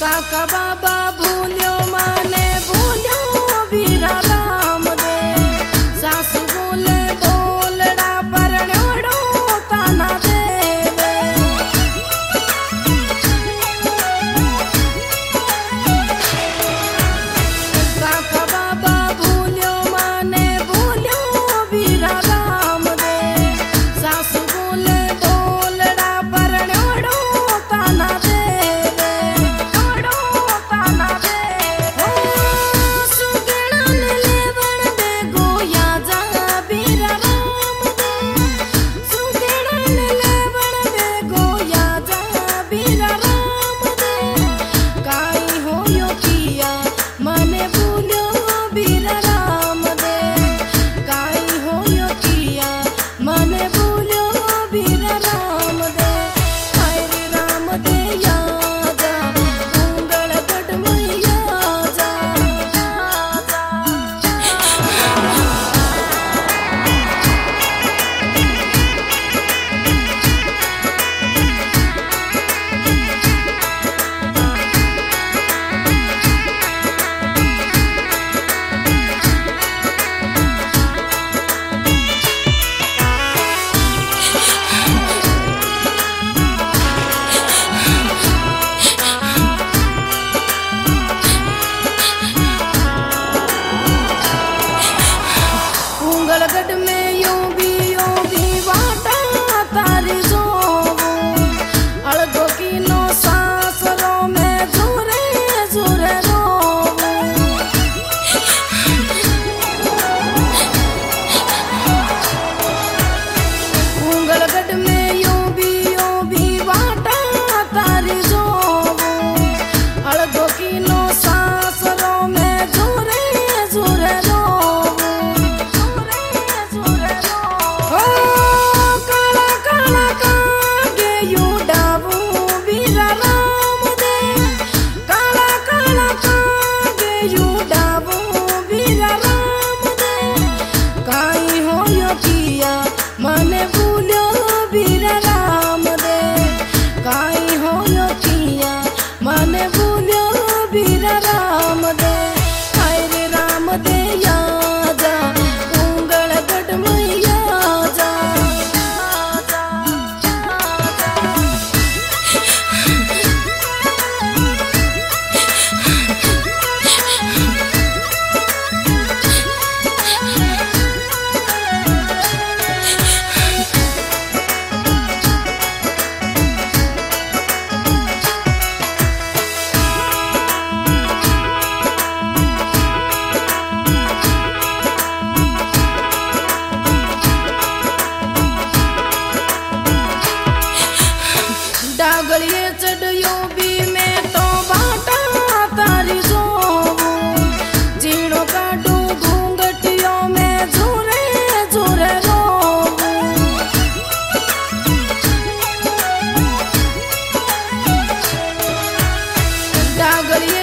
काका बाबा भूल्यो माने भूल्यो वीरा राम दे सासू बोले बोलड़ा परण्योड़ो ताना देवे काका बाबा भूल्यो माने भूल्यो वीरा राम दे सासू बोले बोलड़ा परण्योड़ो ताना देवे गढ़ में यूं भी वाटा तारी जो अड़गो की नो सासरों में झूरे झूरे रो गढ़ में यूं भी वाटा तारी जो अड़गो की नो सासरों में झूरे झूरे रो मने भूल्यो वीरा राम दे काई हो यो किया मने भूल्यो वीरा राम दे हाय रे राम दे आजा उंगल गढ़ मैया जा डागलिए चढ़ियो भी मैं तो बाटा तारी जो जीणो काटू घूंघटियों में झूरे झूरे रो डागलिए